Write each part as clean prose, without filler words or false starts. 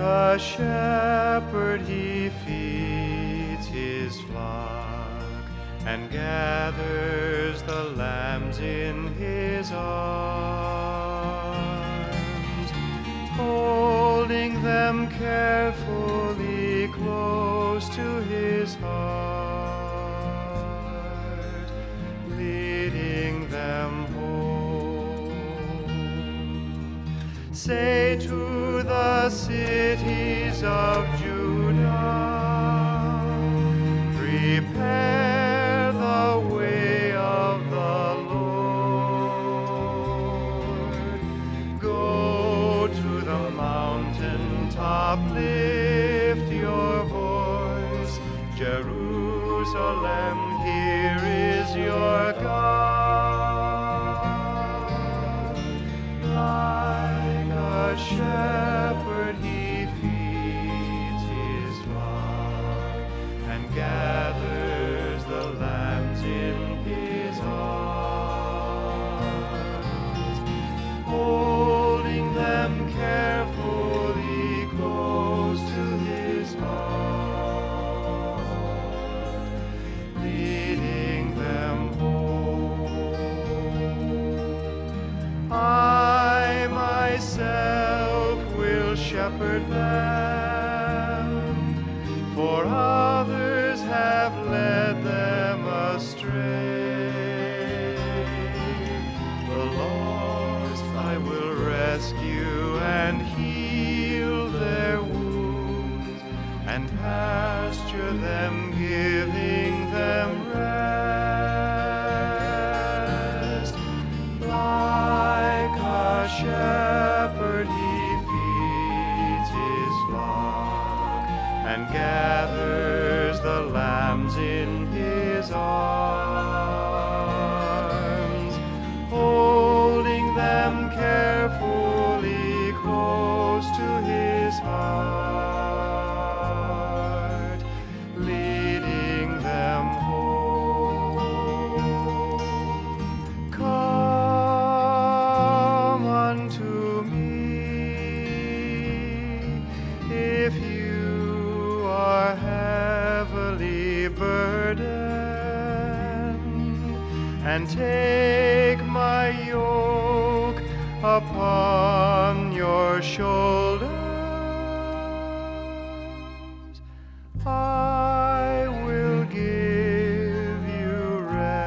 a shepherd he feeds his flock and gathers the lambs in his arms, holding them carefully close to his heart, leading them home. Say to the cities of Judah, prepare the way of the Lord. Go to the mountain top, lift your voice. Jerusalem, here is your God. Like a shepherd he feeds his flock and gathers the lambs in his arms, holding them carefully close to his heart, leading them home. I myself will shepherd them, for others have led them astray. The lost I will rescue and heal their wounds, and pasture them, giving them rest. Like a shepherd he feeds his flock and gathers the lambs in his arms, holding them carefully close to his heart, leading them home. Come unto me, if you are heavily burdened, and take my yoke upon your shoulders. I will give you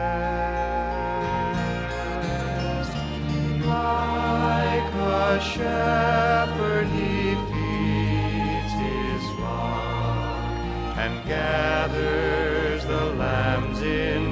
rest. Like a shepherd he feeds his flock and gathers the lambs in